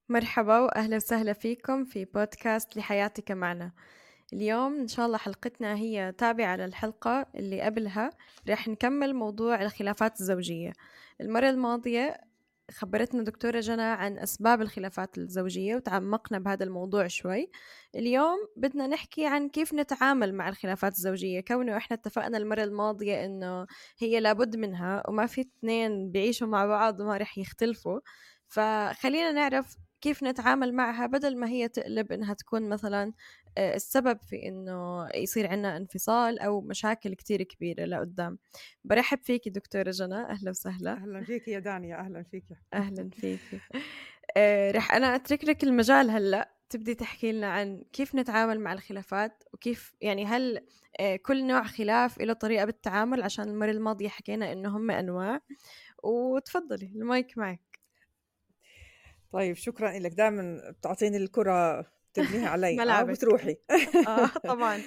مرحبا وأهلا وسهلا فيكم في بودكاست لحياتك معنا. اليوم إن شاء الله حلقتنا هي تابعة للحلقة اللي قبلها. رح نكمل موضوع الخلافات الزوجية. المرة الماضية خبرتنا دكتورة جنى عن أسباب الخلافات الزوجية وتعمقنا بهذا الموضوع شوي. اليوم بدنا نحكي عن كيف نتعامل مع الخلافات الزوجية، كونه إحنا اتفقنا المرة الماضية إنه هي لابد منها وما في اثنين بيعيشوا مع بعض وما رح يختلفوا. فخلينا نعرف كيف نتعامل معها بدل ما هي تقلب إنها تكون مثلا السبب في إنه يصير عنا انفصال أو مشاكل كتير كبيرة لقدام. برحب فيكي دكتورة جنى، أهلا وسهلا. أهلا فيك يا دانيا، أهلا فيك. أهلا فيكي. رح أنا أترك لك المجال هلأ تبدي تحكي لنا عن كيف نتعامل مع الخلافات وكيف يعني هل كل نوع خلاف له طريقة بالتعامل، عشان المرة الماضية حكينا إنه هم أنواع. وتفضلي المايك معك. طيب شكرا لك، دائما بتعطيني الكرة ترميها علي ملعبك. وتروحي. طبعا.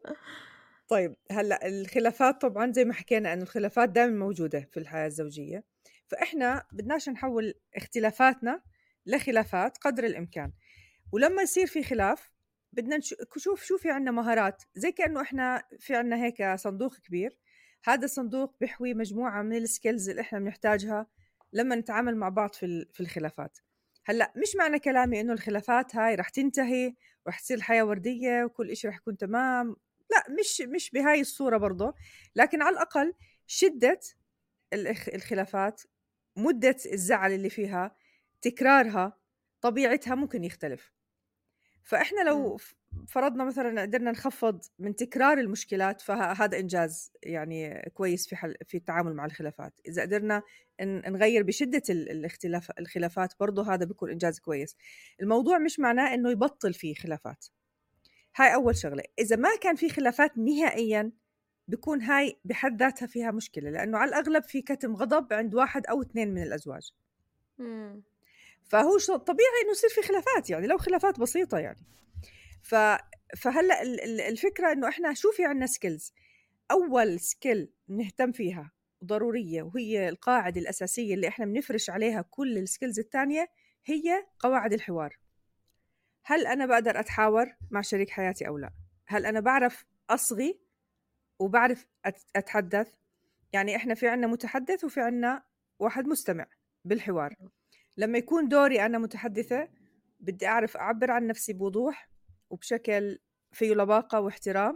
طيب هلا الخلافات طبعا زي ما حكينا انه الخلافات دائما موجودة في الحياة الزوجية، فإحنا بدناش نحول اختلافاتنا لخلافات قدر الإمكان. ولما يصير في خلاف بدنا نشوف شو في عنا مهارات، زي كأنه إحنا في عنا هيك صندوق كبير. هذا الصندوق بيحوي مجموعة من السكيلز اللي إحنا بنحتاجها لما نتعامل مع بعض في الخلافات. هلا مش معنى كلامي إنه الخلافات هاي رح تنتهي ورح تصير الحياة وردية وكل إشي رح يكون تمام، لا، مش بهاي الصورة برضه. لكن على الأقل شدة الخلافات، مدة الزعل اللي فيها، تكرارها، طبيعتها ممكن يختلف. فإحنا مم. لو فرضنا مثلا قدرنا نخفض من تكرار المشكلات فهذا إنجاز يعني كويس في التعامل مع الخلافات. إذا قدرنا نغير بشدة الخلافات برضه هذا بيكون إنجاز كويس. الموضوع مش معناه إنه يبطل فيه خلافات. هاي أول شغلة. إذا ما كان في خلافات نهائيا بيكون هاي بحد ذاتها فيها مشكلة، لأنه على الأغلب في كتم غضب عند واحد أو اثنين من الأزواج. مم. فهو طبيعي إنه يصير في خلافات، يعني لو خلافات بسيطة يعني. ف فهلا الفكرة إنه إحنا شو في عنا سكيلز. أول سكيل نهتم فيها ضرورية، وهي القاعدة الأساسية اللي إحنا بنفرش عليها كل السكيلز التانية، هي قواعد الحوار. هل أنا بقدر أتحاور مع شريك حياتي أو لا؟ هل أنا بعرف أصغي وبعرف أتحدث؟ يعني إحنا في عنا متحدث وفي عنا واحد مستمع بالحوار. لما يكون دوري أنا متحدثة بدي أعرف أعبر عن نفسي بوضوح وبشكل فيه لباقة واحترام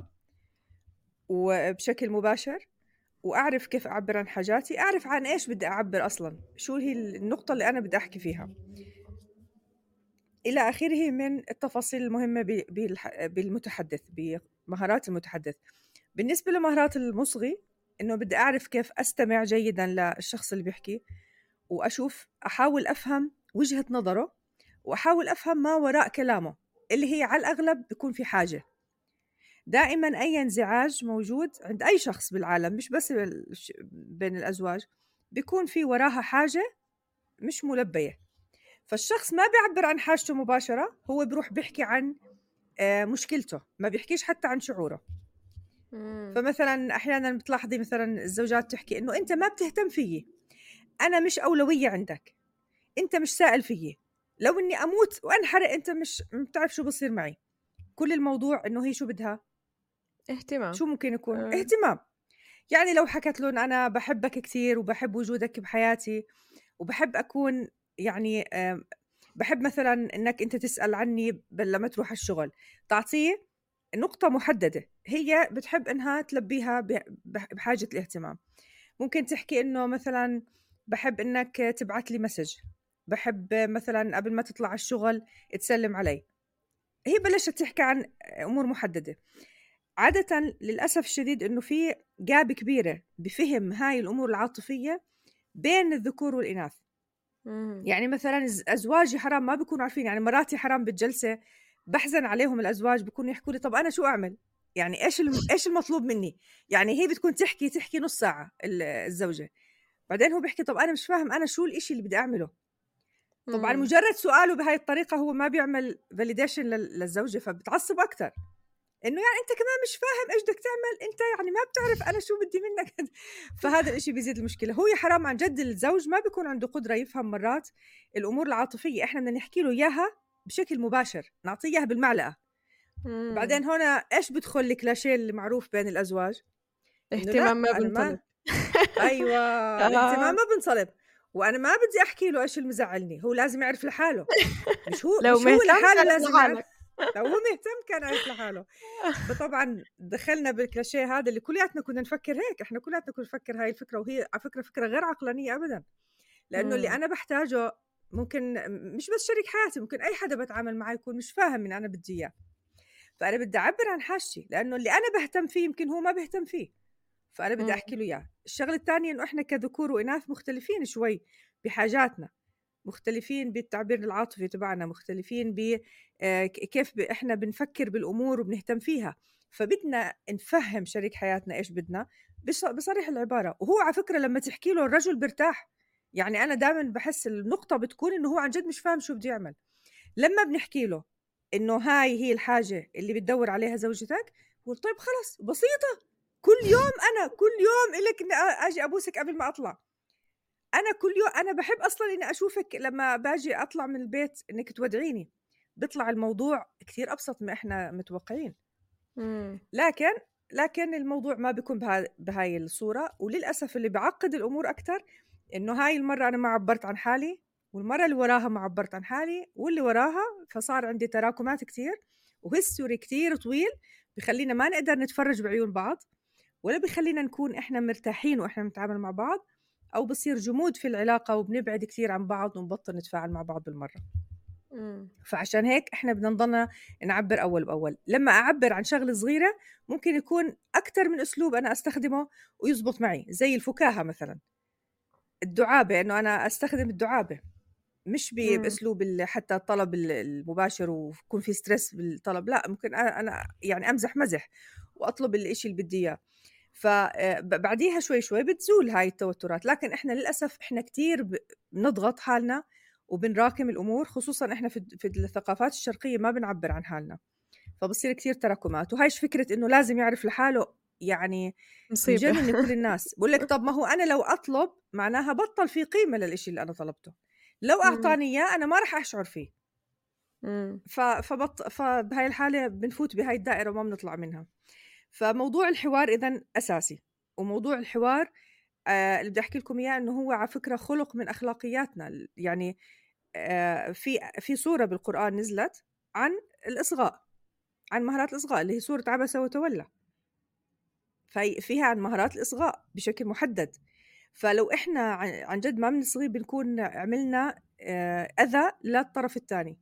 وبشكل مباشر، وأعرف كيف أعبر عن حاجاتي، أعرف عن إيش بدي أعبر أصلاً، شو هي النقطة اللي أنا بدي أحكي فيها، إلى آخره من التفاصيل المهمة بالمتحدث، بمهارات المتحدث. بالنسبة لمهارات المصغي، إنه بدي أعرف كيف أستمع جيداً للشخص اللي بيحكي، وأشوف أحاول أفهم وجهة نظره، وأحاول أفهم ما وراء كلامه، اللي هي على الأغلب بيكون في حاجة. دائما أي انزعاج موجود عند أي شخص بالعالم، مش بس بين الأزواج، بيكون في وراها حاجة مش ملبية. فالشخص ما بيعبر عن حاجته مباشرة، هو بيروح بيحكي عن مشكلته، ما بيحكيش حتى عن شعوره. مم. فمثلا أحيانا بتلاحظي مثلا الزوجات تحكي إنه أنت ما بتهتم فيي، أنا مش أولوية عندك، أنت مش سائل فيي، لو إني أموت وأنحرق أنت مش بتعرف شو بصير معي. كل الموضوع إنه هي شو بدها؟ اهتمام. شو ممكن يكون آه. اهتمام. يعني لو حكت لهم أنا بحبك كتير وبحب وجودك بحياتي وبحب أكون يعني بحب مثلا إنك أنت تسأل عني لما تروح الشغل، تعطيه نقطة محددة هي بتحب إنها تلبيها بحاجة الاهتمام. ممكن تحكي إنه مثلا بحب إنك تبعت لي مسج، بحب مثلا قبل ما تطلع الشغل تسلم علي. هي بلشت تحكي عن أمور محددة. عادةً للأسف الشديد إنه في جاب كبيرة بفهم هاي الأمور العاطفية بين الذكور والإناث. مم. يعني مثلًا أزواجي حرام ما بيكونوا عارفين، يعني مراتي حرام بالجلسة باحزن عليهم الأزواج بيكونوا يحكوا لي طب أنا شو أعمل؟ يعني إيش المطلوب مني؟ يعني هي بتكون تحكي نُص ساعة الزوجة، بعدين هو بيحكي طب أنا مش فاهم أنا شو الإشي اللي بدي أعمله؟ طبعًا مم. مجرد سؤاله بهاي الطريقة هو ما بيعمل validation للزوجة فبتعصب أكتر. إنه يعني أنت كمان مش فاهم إيش بدك تعمل، أنت يعني ما بتعرف أنا شو بدي منك. فهذا الإشي بيزيد المشكلة. هو يا حرام عن جد الزوج ما بيكون عنده قدرة يفهم مرات الأمور العاطفية، إحنا بدنا نحكي له إياها بشكل مباشر، نعطيه إياها بالمعلقة. بعدين هنا إيش بدخل الكلاشيه اللي معروف بين الأزواج؟ إنه اهتمام لأ ما أنا بنطلب. ما أيوة الاهتمام ما بنصلب، وأنا ما بدي أحكي له إيش اللي مزعلني، هو لازم يعرف لحاله، لو مش هو مهتم لحاله تعرف لازم يعرف. لحالك. لو هو مهتم كان عارف لحاله. فطبعا دخلنا بالكلاشيه هذا اللي كلياتنا كنا نفكر هيك، احنا كلياتنا كنا نفكر هاي الفكره، وهي على فكره فكره غير عقلانيه ابدا. لانه اللي انا بحتاجه ممكن مش بس شريك حياتي، ممكن اي حدا بتعامل معه يكون مش فاهم من انا بدي اياه، فانا بدي اعبر عن حاجتي، لانه اللي انا بهتم فيه يمكن هو ما بهتم فيه، فانا بدي احكي له اياه. الشغله الثانيه انه احنا كذكور واناث مختلفين شوي بحاجاتنا، مختلفين بالتعبير العاطفي تبعنا، مختلفين ب كيف إحنا بنفكر بالأمور وبنهتم فيها، فبدنا نفهم شريك حياتنا إيش بدنا بصريح العبارة. وهو على فكرة لما تحكي له الرجل بيرتاح، يعني أنا دائما بحس النقطة بتكون إنه هو عن جد مش فاهم شو بده يعمل. لما بنحكي له إنه هاي هي الحاجة اللي بتدور عليها زوجتك، بقول طيب خلص بسيطة، كل يوم أنا كل يوم إلك إني أجي أبوسك قبل ما أطلع، أنا كل يوم أنا باحب أصلًا إني أشوفِك لمّا باجي أطلع من البيت إنِّك تودعيني، بيطلع الموضوع كتير أبسط ما إحنا متوقعين. لكن الموضوع ما بيكون بهاي الصورة، وللأسف اللي بيعقّد الأمور أكتر إنه هاي المرّة أنا ما عبّرت عن حالي، والمرّة اللي وراها ما عبّرت عن حالي، واللي وراها، فصار عندي تراكمات كتير وhistory كتير طويل بيخلّينا ما نقدر نتفرّج بعيون بعض، ولا بيخلّينا نكون إحنا مرتاحين وإحنا بنتعامل مع بعض، أو بصير جمود في العلاقة وبنبعد كتير عن بعض ونبطّل نتفاعل مع بعض بالمرّة. فعشان هيك إحنا بدنا نضلنا نعبّر أول بأول. لمّا أعبّر عن شغلة صغيرة ممكن يكون أكتر من أسلوب أنا أستخدمه ويزبط معي، زي الفكاهة مثلًا، الدعابة، إنه أنا أستخدم الدعابة مش بأسلوب حتى الطلب المباشر ويكون في stress بالطلب، لأ ممكن أنا يعني أمزح مزح وأطلب الإشي اللي بدي إياه. بعديها شوي شوي بتزول هاي التوترات، لكن إحنا للأسف إحنا كتير بنضغط حالنا وبنراكم الأمور، خصوصا إحنا في الثقافات الشرقية ما بنعبر عن حالنا، فبصير كتير تراكمات. وهايش فكرة إنه لازم يعرف لحاله، يعني مصيبة. بجنن كل الناس. بقول لك طب ما هو أنا لو أطلب معناها بطل في قيمة للإشي اللي أنا طلبته، لو أعطاني إياه أنا ما رح أشعر فيه. فبهاي الحالة بنفوت بهاي الدائرة وما بنطلع منها. فموضوع الحوار إذن أساسي، وموضوع الحوار اللي بدي أحكي لكم إياه إنه هو على فكرة خلق من أخلاقياتنا. يعني في سورة بالقرآن نزلت عن الإصغاء، عن مهارات الإصغاء، اللي هي سورة عبس وتولى، فيها عن مهارات الإصغاء بشكل محدد. فلو إحنا عن جد ما بنصغي بنكون عملنا أذى للطرف الثاني.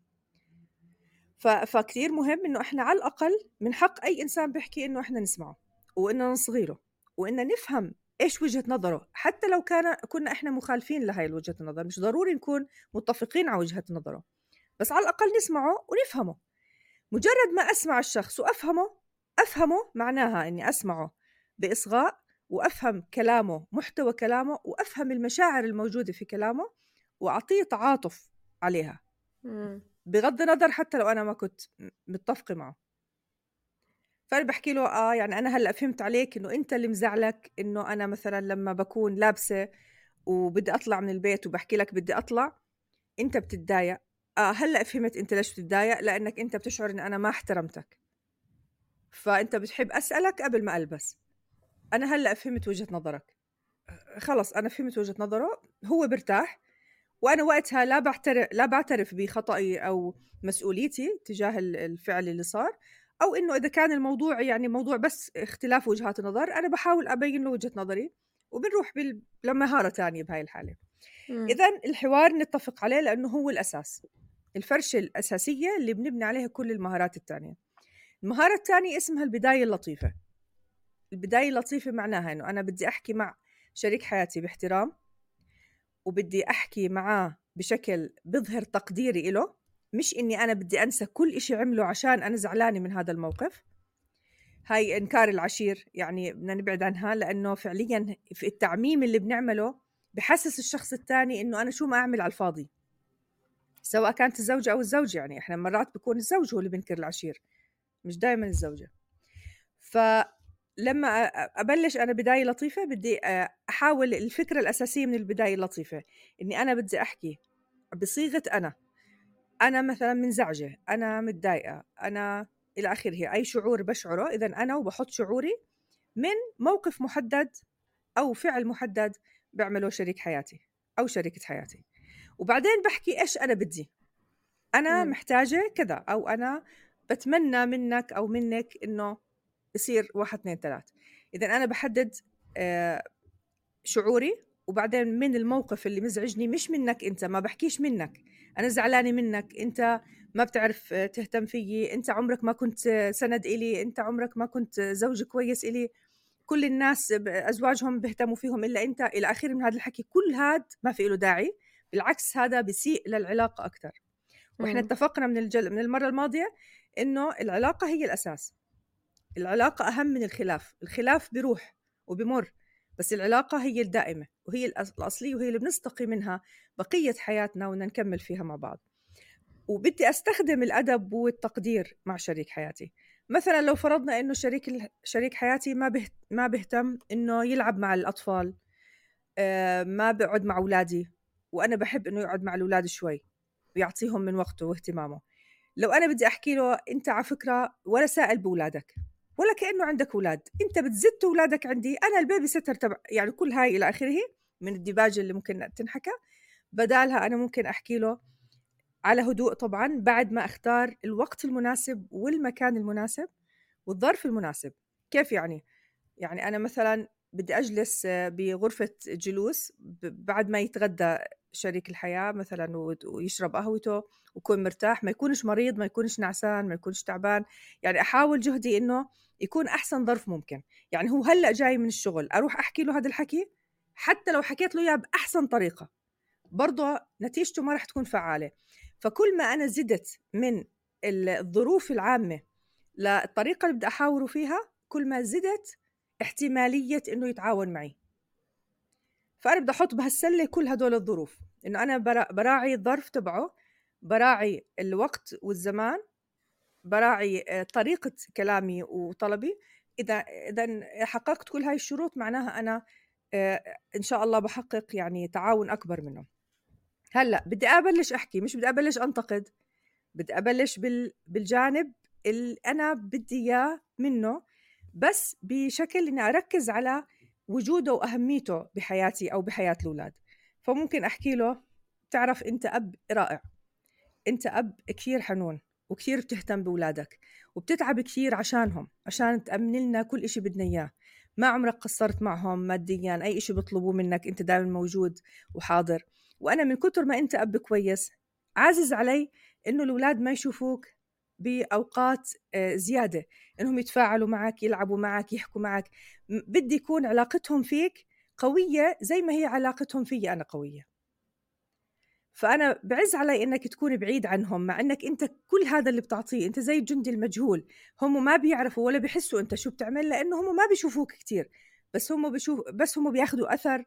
فكتير مهم إنه إحنا على الأقل من حق أي إنسان بيحكي إنه إحنا نسمعه، وإنه نصغيره، وإنه نفهم إيش وجهة نظره، حتى لو كنا إحنا مخالفين لهاي الوجهة النظر، مش ضروري نكون متفقين على وجهة نظره، بس على الأقل نسمعه ونفهمه. مجرد ما أسمع الشخص أفهمه معناها إني أسمعه بإصغاء، وأفهم كلامه، محتوى كلامه، وأفهم المشاعر الموجودة في كلامه، وأعطيه تعاطف عليها بغض النظر حتى لو أنا ما كنت متفقة معه. فأنا بحكي له يعني أنا هلأ فهمت عليك إنه أنت اللي مزعلك إنه أنا مثلا لما بكون لابسة وبدي أطلع من البيت وبحكي لك بدي أطلع أنت بتتضايق. هلأ فهمت أنت ليش بتتضايق، لأنك أنت بتشعر إن أنا ما احترمتك، فأنت بتحب أسألك قبل ما ألبس. أنا هلأ فهمت وجهة نظرك، خلص أنا فهمت وجهة نظره، هو برتاح، وأنا وقتها لا بعترف بخطئي أو مسؤوليتي تجاه الفعل اللي صار، أو إنه إذا كان الموضوع يعني موضوع بس اختلاف وجهات النظر، أنا بحاول أبين له وجهة نظري وبنروح لمهارة تانية بهاي الحالة. إذن الحوار نتفق عليه لأنه هو الأساس، الفرشة الأساسية اللي بنبني عليها كل المهارات التانية. المهارة التانية اسمها البداية اللطيفة. البداية اللطيفة معناها إنه أنا بدي أحكي مع شريك حياتي باحترام، وبدي أحكي معاه بشكل بظهر تقديري إله، مش إني أنا بدي أنسى كل إشي عمله عشان أنا زعلانة من هذا الموقف. هاي إنكار العشير، يعني بدنا نبعد عنها، لأنه فعليا في التعميم اللي بنعمله بحسس الشخص الثاني إنه أنا شو ما أعمل على الفاضي، سواء كانت الزوجة أو الزوج. يعني إحنا مرات بيكون الزوج هو اللي بينكر العشير، مش دائما الزوجة. فلما أبلش أنا بداية لطيفة بدي أحاول الفكرة الأساسية من البداية اللطيفة إني أنا بدي أحكي بصيغة أنا مثلا منزعجة، أنا متضايقة، أنا إلى آخره، أي شعور بشعره إذا أنا وبحط شعوري من موقف محدد أو فعل محدد بعمله شريك حياتي أو شريكة حياتي، وبعدين بحكي إيش أنا بدي، أنا محتاجة كذا، أو أنا بتمنى منك أو منك إنه يصير 1 2 3. إذا أنا بحدد شعوري، وبعدين من الموقف اللي مزعجني، مش منك أنت، ما بحكيش منك أنا زعلانة منك، أنت ما بتعرف تهتم فيي، أنت عمرك ما كنت سند إلي، أنت عمرك ما كنت زوج كويس إلي، كل الناس أزواجهم بيهتموا فيهم إلا أنت، إلى آخر من هذا الحكي. كل هذا ما في له داعي، بالعكس هذا بيسيء للعلاقة أكتر. وإحنا اتفقنا من المرة الماضية إنه العلاقة هي الأساس، العلاقة أهم من الخلاف. الخلاف بيروح وبيمر، بس العلاقة هي الدائمة وهي الأصلية وهي اللي بنستقي منها بقية حياتنا ونكمل فيها مع بعض. وبدي أستخدم الأدب والتقدير مع شريك حياتي. مثلا لو فرضنا إنه شريك حياتي ما بيهتم إنه يلعب مع الأطفال، ما بيقعد مع أولادي، وأنا بحب إنه يقعد مع الأولاد شوي ويعطيهم من وقته واهتمامه. لو أنا بدي أحكي له أنت على فكرة ولا سائل بأولادك، ولا كأنه عندك أولاد، أنت بتزت أولادك عندي، أنا البيبي ستر تبع، يعني كل هاي إلى آخره من الديباجة اللي ممكن تنحكى. بدالها أنا ممكن أحكي له على هدوء طبعا، بعد ما أختار الوقت المناسب والمكان المناسب والظرف المناسب. كيف يعني؟ يعني أنا مثلا بدي أجلس بغرفة جلوس بعد ما يتغدى شريك الحياة مثلا ويشرب قهوته ويكون مرتاح، ما يكونش مريض، ما يكونش نعسان، ما يكونش تعبان. يعني أحاول جهدي إنه يكون أحسن ظرف ممكن. يعني هو هلأ جاي من الشغل، أروح أحكي له هذا الحكي، حتى لو حكيت له إياه بأحسن طريقة برضه نتيجته ما رح تكون فعالة. فكل ما أنا زدت من الظروف العامة للطريقة اللي بدي أحاوره فيها، كل ما زدت احتمالية إنه يتعاون معي. فأنا بدي أحط بهالسلة كل هدول الظروف، إنه أنا براعي الظرف تبعه، براعي الوقت والزمان، براعي طريقة كلامي وطلبي. إذا حققت كل هاي الشروط معناها أنا إن شاء الله بحقق يعني تعاون أكبر منه. هلأ بدي أبلش أحكي، مش بدي أبلش أنتقد، بدي أبلش بالجانب اللي أنا بدي إياه منه، بس بشكل إني أركز على وجوده وأهميته بحياتي أو بحياة الأولاد. فممكن أحكي له تعرف أنت أب رائع، أنت أب كثير حنون وكثير بتهتم بأولادك وبتتعب كثير عشانهم، عشان تأمن لنا كل إشي بدنا إياه، ما عمرك قصرت معهم ماديا، أي إشي بيطلبوه منك أنت دائما موجود وحاضر. وأنا من كتر ما أنت أب كويس عازز علي إنه الأولاد ما يشوفوك بأوقات زيادة، إنهم يتفاعلوا معك، يلعبوا معك، يحكوا معك. بدي يكون علاقتهم فيك قوية زي ما هي علاقتهم فيي أنا قوية. فأنا بعز علي إنك تكون بعيد عنهم، مع إنك أنت كل هذا اللي بتعطيه أنت زي الجندي المجهول، هم ما بيعرفوا ولا بيحسوا أنت شو بتعمل، لأنه هم ما بيشوفوك كتير، بس هم بياخدوا أثر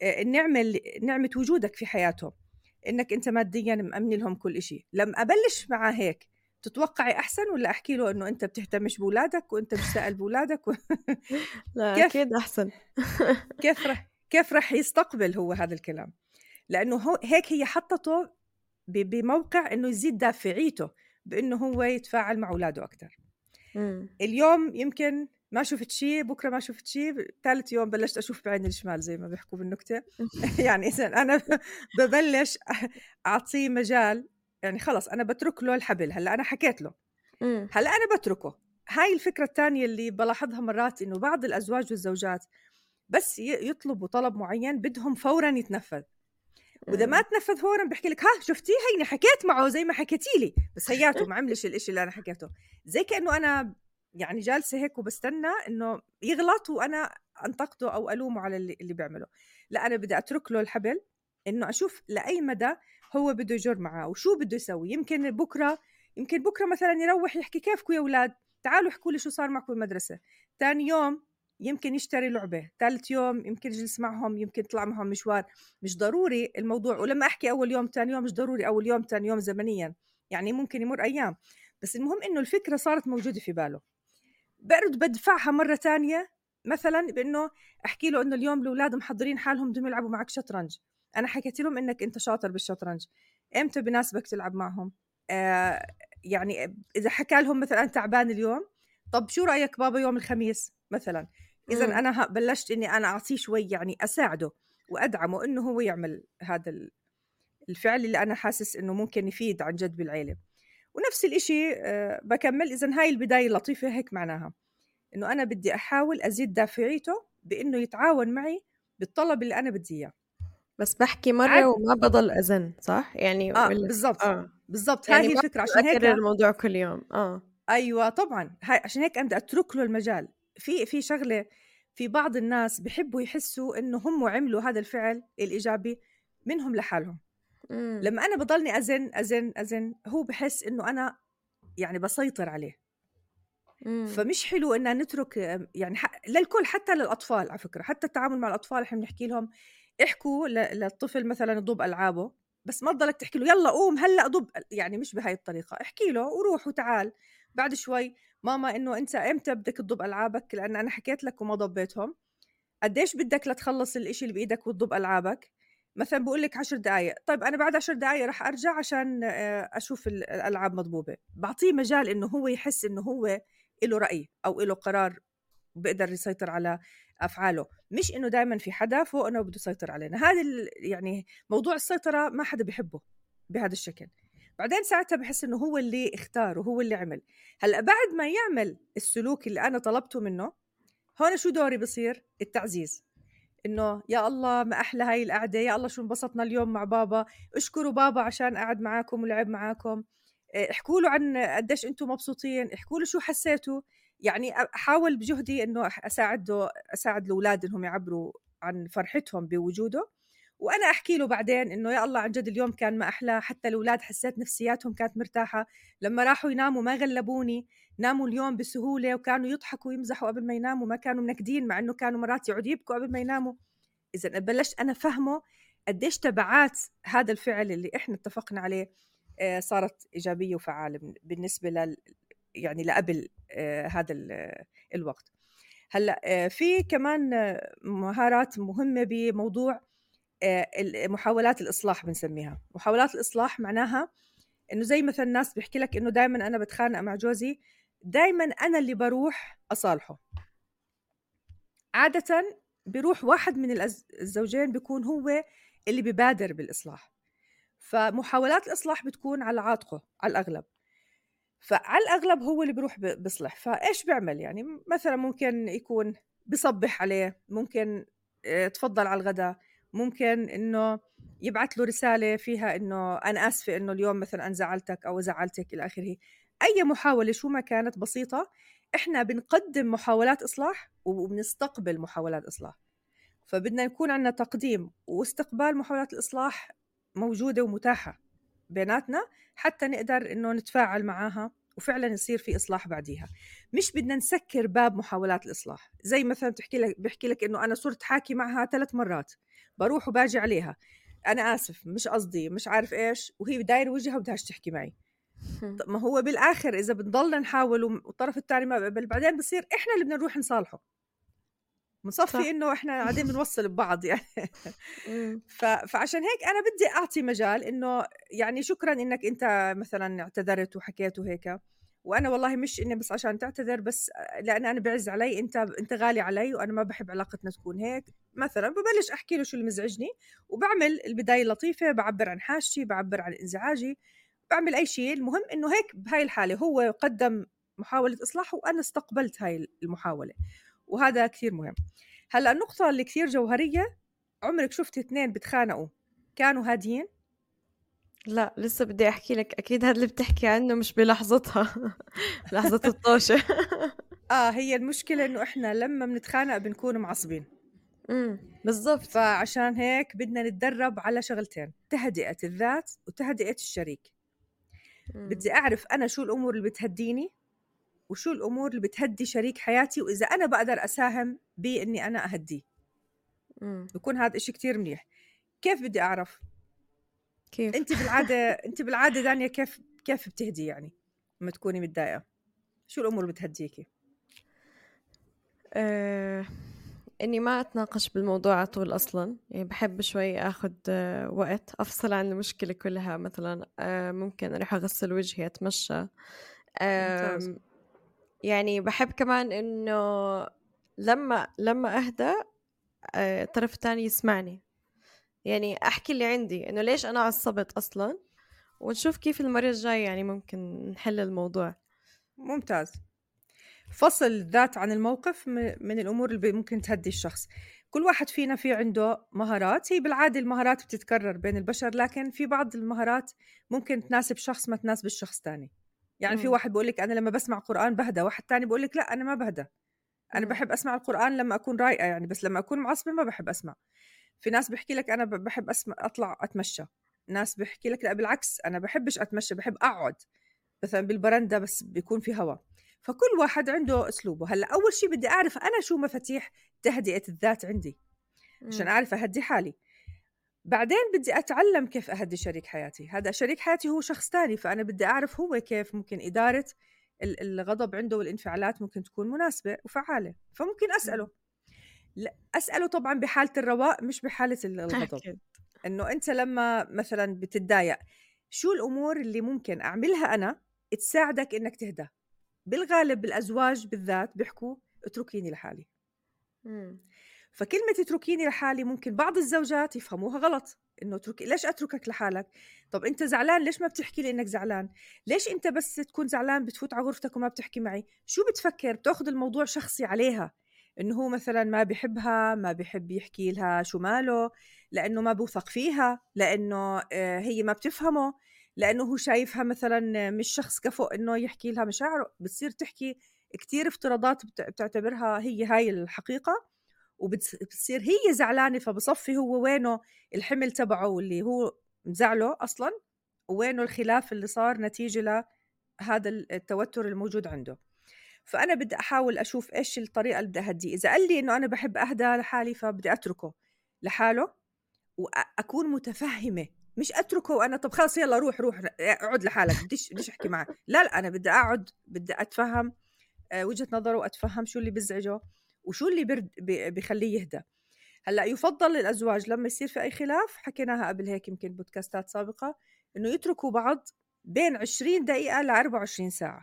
نعمة وجودك في حياتهم، إنك أنت ماديا مأمن لهم كل إشي. لما أبلش معه هيك تتوقعي أحسن، ولا أحكي له إنه أنت بتهتمش بولادك وأنت مش سائل بولادك لا كيف أكيد أحسن. كيف رح يستقبل هو هذا الكلام؟ لأنه هيك هي حطته بموقع إنه يزيد دافعيته بإنه هو يتفاعل مع أولاده أكتر. اليوم يمكن ما شفت شيء، بكرة ما شفت شيء، ثالث يوم بلشت أشوف بعين الشمال زي ما بيحكوا بالنكتة. يعني إذا أنا ببلش أعطيه مجال، يعني خلص أنا بترك له الحبل. هلأ أنا حكيت له، هلأ أنا بتركه. هاي الفكرة الثانية اللي بلاحظها مرات، إنه بعض الأزواج والزوجات بس يطلبوا طلب معين بدهم فورا يتنفذ، وإذا ما تنفذ فورا بحكي لك ها شفتي هيني حكيت معه زي ما حكيتي لي، بس هياته ما عملش الإشي اللي أنا حكيته. زي كأنه أنا يعني جالسة هيك وبستنى إنه يغلط وأنا أنتقده أو ألومه على اللي بيعمله. لا، أنا بدي أترك له الحبل، إنه أشوف لأي مدى هو بده يجر معه وشو بده يسوي. يمكن بكرة مثلا يروح يحكي كيفكم يا أولاد، تعالوا احكوا لي شو صار معكم بالمدرسة. تاني يوم يمكن يشتري لعبة، ثالث يوم يمكن يجلس معهم، يمكن يطلع معهم مشوار. مش ضروري الموضوع، ولما أحكي أول يوم تاني يوم مش ضروري أول يوم تاني يوم زمنيا، يعني ممكن يمر أيام، بس المهم إنه الفكرة صارت موجودة في باله. برد بدفعها مرة تانية، مثلا بأنه أحكي له إنه اليوم الأولاد محضرين حالهم بدهم يلعبوا معك شطرنج، أنا حكيت لهم إنك أنت شاطر بالشطرنج، إمتى بناسبك تلعب معهم؟ يعني إذا حكى لهم مثلا أنا تعبان اليوم، طب شو رأيك بابا يوم الخميس مثلا؟ إذا أنا بلشت إني أنا أعطيه شوي، يعني أساعده وأدعمه إنه هو يعمل هذا الفعل اللي أنا حاسس إنه ممكن يفيد عن جد بالعيلة. ونفس الإشي بكمل. إذا هاي البداية اللطيفة هيك معناها إنه أنا بدي أحاول أزيد دافعيته بإنه يتعاون معي بالطلب اللي أنا بدي إياه. بس بحكي مرة عاد وما بضل أزن، صح؟ يعني ولا بالضبط، بالضبط، هاي يعني هي ما الفكرة. عشان هيك أكرر الموضوع كل يوم. أيوة طبعا، هاي عشان هيك أنا بدي أترك له المجال. في شغلة، في بعض الناس بحبوا يحسوا إنه هم عملوا هذا الفعل الإيجابي منهم لحالهم. لما أنا بضلني أزن أزن أزن، هو بحس إنه أنا يعني بسيطر عليه. فمش حلو إن نترك يعني للكل، حتى للأطفال على فكرة، حتى التعامل مع الأطفال إحنا بنحكي لهم احكوا للطفل مثلا يضب ألعابه، بس ما تضلك تحكي له يلا قوم هلا ضب، يعني مش بهاي الطريقة. احكي له وروح وتعال بعد شوي ماما إنه أنت إمتى بدك تضب ألعابك، لأن أنا حكيت لك وما ضبيتهم، قديش بدك لتخلص الإشي اللي بإيدك وتضب ألعابك. مثلا بقول لك 10 دقايق، طيب أنا بعد 10 دقايق رح أرجع عشان أشوف الألعاب مضبوبة. بعطيه مجال إنه هو يحس إنه هو له رأي أو له قرار، بيقدر يسيطر على أفعاله، مش إنه دائما في حدا فوقنا وبده يسيطر علينا. هذا يعني موضوع السيطرة ما حدا بيحبه بهذا الشكل. بعدين ساعتها بحس إنه هو اللي اختار وهو اللي عمل. هلأ بعد ما يعمل السلوك اللي أنا طلبته منه، هون شو دوري بصير؟ التعزيز. إنه يا الله ما أحلى هاي القعدة، يا الله شو انبسطنا اليوم مع بابا، اشكروا بابا عشان قعد معاكم ولعب معاكم، احكوا له عن قديش انتم مبسوطين، احكوا له شو حسيتوا. يعني احاول بجهدي انه اساعد الاولاد انهم يعبروا عن فرحتهم بوجوده، وانا احكي له بعدين انه يا الله عن جد اليوم كان ما احلى، حتى الاولاد حسيت نفسياتهم كانت مرتاحه لما راحوا يناموا، ما غلبوني، ناموا اليوم بسهوله وكانوا يضحكوا ويمزحوا قبل ما يناموا، ما كانوا منكدين، مع انه كانوا مرات يقعدوا يبكوا قبل ما يناموا. اذا بلشت انا فهمه قديش تبعات هذا الفعل اللي احنا اتفقنا عليه صارت ايجابيه وفعاله بالنسبه يعني لقبل هذا الوقت. هلا في كمان مهارات مهمه بموضوع محاولات الاصلاح. بنسميها محاولات الاصلاح، معناها انه زي مثلا الناس بيحكي لك انه دائما انا بتخانق مع جوزي، دائما انا اللي بروح اصالحه. عاده بيروح واحد من الزوجين بيكون هو اللي بيبادر بالاصلاح، فمحاولات الاصلاح بتكون على عاتقه على الاغلب، فعلى الأغلب هو اللي بيروح بيصلح. فإيش بيعمل؟ يعني مثلا ممكن يكون بيصبح عليه، ممكن تفضل على الغداء، ممكن إنه يبعث له رسالة فيها إنه أنا آسفة إنه اليوم مثلا أنا زعلتك أو زعلتك إلى آخره. أي محاولة شو ما كانت بسيطة، إحنا بنقدم محاولات إصلاح وبنستقبل محاولات إصلاح. فبدنا يكون عندنا تقديم واستقبال محاولات الإصلاح موجودة ومتاحة بيناتنا، حتى نقدر إنه نتفاعل معاها وفعلا يصير في إصلاح بعديها. مش بدنا نسكر باب محاولات الإصلاح. زي مثلا بحكي لك إنه أنا صرت حاكي معها 3 مرات، بروح وباجي عليها، أنا آسف مش قصدي مش عارف إيش، وهي داير وجهها وبدهاش تحكي معي. طب ما هو بالآخر إذا بنضلنا نحاول والطرف الثاني ما بقبل، بعدين بصير إحنا اللي بدنا نروح نصالحه، مصفي إنه إحنا قاعدين بنوصل ببعض يعني. فعشان هيك أنا بدي أعطي مجال إنه يعني شكرا إنك أنت مثلا اعتذرت وحكيت وهيك، وأنا والله مش إني بس عشان تعتذر، بس لأن أنا بعز علي أنت غالي علي، وأنا ما بحب علاقتنا تكون هيك. مثلا ببلش أحكي له شو اللي مزعجني، وبعمل البداية اللطيفة، بعبر عن حاجتي، بعبر عن انزعاجي، بعمل أي شيء. المهم إنه هيك بهاي الحالة هو قدم محاولة إصلاح وأنا استقبلت هاي المحاولة، وهذا كثير مهم. هلأ النقطة اللي كثير جوهرية، عمرك شفتي 2 بتخانقوا كانوا هاديين؟ لا لسه بدي أحكي لك، أكيد هذا اللي بتحكي عنه مش بلحظتها لحظة الطوشة. هي المشكلة إنه إحنا لما بنتخانق بنكون معصبين. بالضبط. فعشان هيك بدنا نتدرب على شغلتين: تهدئة الذات وتهدئة الشريك. بدي أعرف أنا شو الأمور اللي بتهديني وشو الأمور اللي بتهدي شريك حياتي، وإذا أنا بقدر أساهم بإني أنا أهديه، بكون هذا إشي كتير منيح. كيف بدي أعرف؟ كيف؟ أنت بالعادة دانيا كيف بتهدي يعني لما تكوني متضايقة؟ شو الأمور اللي بتهديكي؟ آه، إني ما أتناقش بالموضوع على طول أصلا، يعني بحب شوي أخذ وقت أفصل عن المشكلة كلها. مثلا ممكن أروح أغسل وجهي، أتمشى. ممتاز. يعني بحب كمان إنه لما أهدى الطرف الثاني يسمعني، يعني أحكي اللي عندي إنه ليش أنا عصبت أصلا، ونشوف كيف المرة الجاية يعني ممكن نحل الموضوع. ممتاز. فصل الذات عن الموقف من الأمور اللي ممكن تهدي الشخص. كل واحد فينا في عنده مهارات، هي بالعادة المهارات بتتكرر بين البشر، لكن في بعض المهارات ممكن تناسب شخص ما تناسب الشخص تاني. يعني في واحد بيقول لك أنا لما بسمع قرآن بهدى، واحد تاني بيقول لك لا أنا ما بهدى، أنا بحب أسمع القرآن لما أكون رايقة يعني، بس لما أكون معصبة ما بحب أسمع. في ناس بيحكي لك أنا بحب أسمع أطلع أتمشى، ناس بيحكي لك لا بالعكس أنا بحبش أتمشى، بحب أقعد مثلا بالبرندة بس بيكون في هواء. فكل واحد عنده أسلوبه. هلا أول شيء بدي أعرف أنا شو مفاتيح تهدئة الذات عندي عشان أعرف أهدي حالي. بعدين بدي أتعلم كيف أهدي شريك حياتي. هذا شريك حياتي هو شخص تاني، فأنا بدي أعرف هو كيف ممكن إدارة الغضب عنده والانفعالات ممكن تكون مناسبة وفعالة. فممكن أسأله. لا أسأله طبعا بحالة الرواء مش بحالة الغضب. أكيد. إنه أنت لما مثلا بتتضايق شو الأمور اللي ممكن أعملها أنا تساعدك إنك تهدى. بالغالب الأزواج بالذات بيحكوا اتركيني لحالي. فكلمة اتركيني لحالي ممكن بعض الزوجات يفهموها غلط، إنه اتركي، ليش أتركك لحالك؟ طب أنت زعلان ليش ما بتحكي لي إنك زعلان؟ ليش أنت بس تكون زعلان بتفوت على غرفتك وما بتحكي معي؟ شو بتفكر؟ بتأخذ الموضوع شخصي عليها، إنه هو مثلا ما بيحبها، ما بيحب يحكي لها شو ماله، لأنه ما بوثق فيها، لأنه هي ما بتفهمه، لأنه هو شايفها مثلا مش شخص كفؤ إنه يحكي لها مشاعره. بتصير تحكي كتير افتراضات بتعتبرها هي هاي الحقيقة، وبتصير هي زعلانة، فبصفي هو وينه الحمل تبعه واللي هو مزعله أصلا، ووينه الخلاف اللي صار نتيجة لهذا التوتر الموجود عنده. فأنا بدي أحاول أشوف إيش الطريقة اللي بدي أهديه. إذا قال لي إنه أنا بحب أهدى لحالي فبدي أتركه لحاله وأكون متفهمة، مش أتركه وأنا طب خلاص يلا روح اقعد لحالك، بديش أحكي معه. لا أنا بدي أقعد، بدي أتفهم وجهة نظره وأتفهم شو اللي بيزعجه وشو اللي بيخليه يهدى. هلا يفضل للأزواج لما يصير في أي خلاف، حكيناها قبل هيك يمكن بودكاستات سابقة، إنه يتركوا بعض بين 20 دقيقة ل 24 ساعة.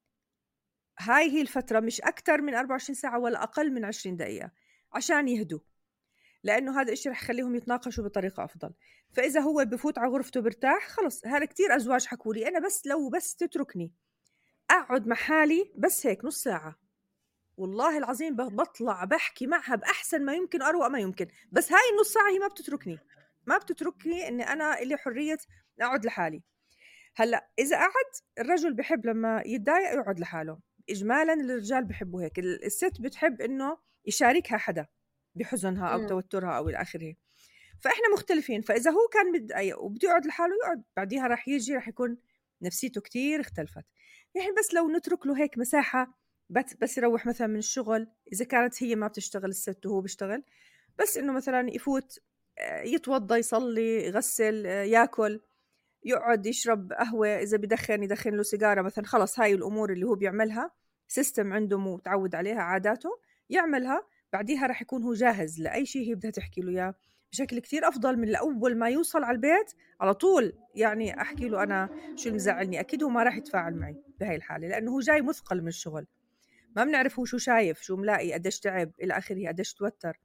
هاي هي الفترة، مش أكتر من 24 ساعة ولا أقل من 20 دقيقة، عشان يهدوا، لأنه هذا الشيء رح يخليهم يتناقشوا بطريقة أفضل. فإذا هو بفوت على غرفته برتاح خلص. هذا كتير أزواج حكوا لي أنا بس لو بس تتركني أقعد مع حالي بس هيك نص ساعة، والله العظيم بطلع بحكي معها بأحسن ما يمكن، أروق ما يمكن، بس هاي النص ساعة هي ما بتتركني إني أنا إلي حرية أقعد لحالي. هلا إذا قعد، الرجل بحب لما يتضايق يقعد لحاله. إجمالا الرجال بحبوا هيك، الست بتحب إنه يشاركها حدا بحزنها أو توترها أو إلى آخره. فإحنا مختلفين. فإذا هو كان متضايق وبده يقعد لحاله يقعد، بعديها رح يكون نفسيته كتير اختلفت. يعني بس لو نترك له هيك مساحة، بس يروح مثلا من الشغل، إذا كانت هي ما بتشتغل الست وهو بيشتغل، بس إنه مثلا يفوت يتوضى، يصلي، يغسل، ياكل، يقعد يشرب قهوة، إذا يدخن له سيجارة مثلا، خلص هاي الأمور اللي هو بيعملها سيستم عنده متعود عليها، عاداته يعملها. بعديها رح يكون هو جاهز لأي شيء هي بدها تحكي له إياه بشكل كتير أفضل من أول ما يوصل على البيت على طول. يعني أحكي له أنا شو اللي مزعلني، أكيد هو ما راح يتفاعل معي بهاي الحالة، لأنه هو جاي مثقل من الشغل، ما بنعرف هو شو شايف، شو ملاقي، قديش تعب إلى آخره، قديش توتر.